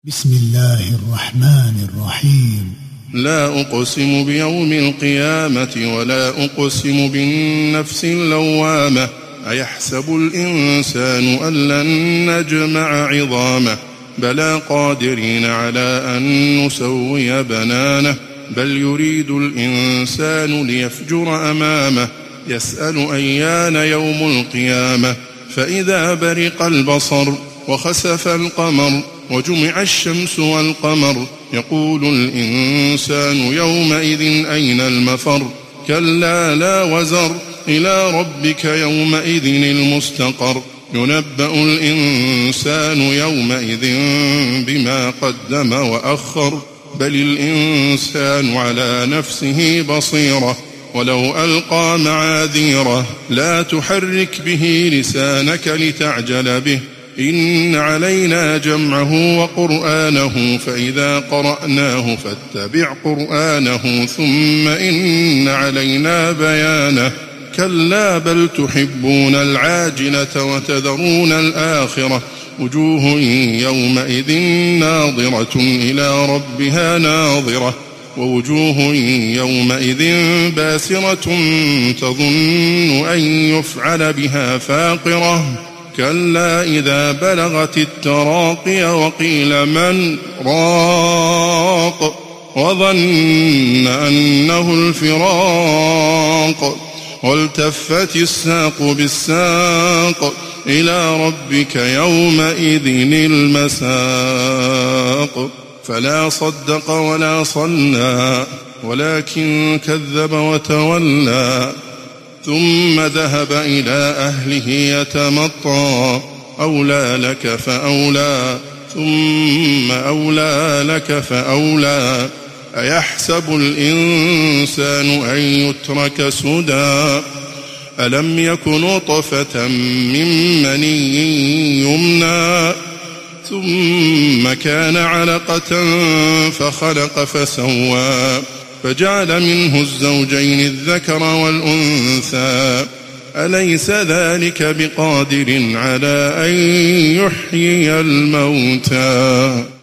بسم الله الرحمن الرحيم. لا أقسم بيوم القيامة ولا أقسم بالنفس اللوامة أيحسب الإنسان أن لن نجمع عظامه بلى قادرين على أن نسوي بنانه بل يريد الإنسان ليفجر أمامه يسأل أيان يوم القيامة فإذا برق البصر وخسف القمر وجمع الشمس والقمر يقول الإنسان يومئذ أين المفر كلا لا وزر إلى ربك يومئذ المستقر ينبأ الإنسان يومئذ بما قدم وأخر بل الإنسان على نفسه بصيرة ولو ألقى معاذيره لا تحرك به لسانك لتعجل به إن علينا جمعه وقرآنه فإذا قرأناه فاتبع قرآنه ثم إن علينا بيانه كلا بل تحبون العاجلة وتذرون الآخرة وجوه يومئذ ناظرة إلى ربها ناظرة ووجوه يومئذ باسرة تظن أن يفعل بها فاقرة كلا إذا بلغت التراقي وقيل من راق وظن أنه الفراق والتفت الساق بالساق إلى ربك يومئذ المساق فلا صدق ولا صلى ولكن كذب وتولى ثم ذهب إلى أهله يتمطى أولى لك فأولى ثم أولى لك فأولى أيحسب الإنسان أن يترك سدى ألم يك نطفة من مني يمنى ثم كان علقة فخلق فسوى فجعل منه الزوجين الذكر والأنثى أليس ذلك بقادر على أن يحيي الموتى